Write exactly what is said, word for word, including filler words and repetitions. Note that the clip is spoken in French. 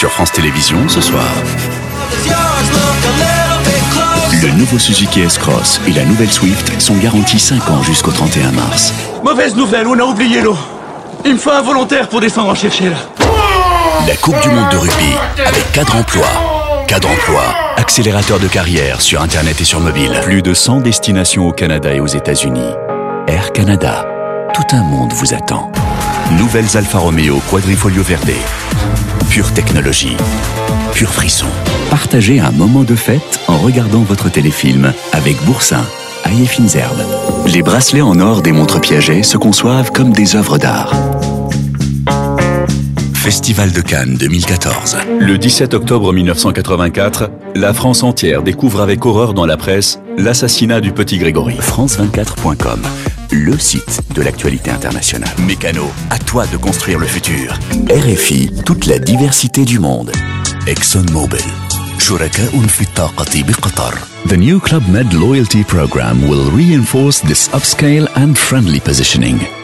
sur France Télévisions ce soir. Le nouveau Suzuki S-Cross et la nouvelle Swift sont garantis cinq ans jusqu'au trente et un mars. Mauvaise nouvelle, on a oublié l'eau. Il me faut un volontaire pour descendre en chercher là. La Coupe du Monde de rugby avec Cadre Emploi. Cadre Emploi, accélérateur de carrière sur Internet et sur mobile. Plus de cent destinations au Canada et aux États-Unis. Air Canada, tout un monde vous attend. Nouvelles Alfa Romeo Quadrifoglio Verde. Pure technologie, pur frisson. Partagez un moment de fête en regardant votre téléfilm avec Boursin, Haie et Fines Herbes. Les bracelets en or des montres Piaget se conçoivent comme des œuvres d'art. Festival de Cannes deux mille quatorze. Le dix-sept octobre mille neuf cent quatre-vingt-quatre, la France entière découvre avec horreur dans la presse l'assassinat du petit Grégory. France vingt-quatre point com, le site de l'actualité internationale. Mécano, à toi de construire le futur. R F I, toute la diversité du monde. ExxonMobil. شركاء في الطاقة بقطر. The new Club Med loyalty program will reinforce this upscale and friendly positioning.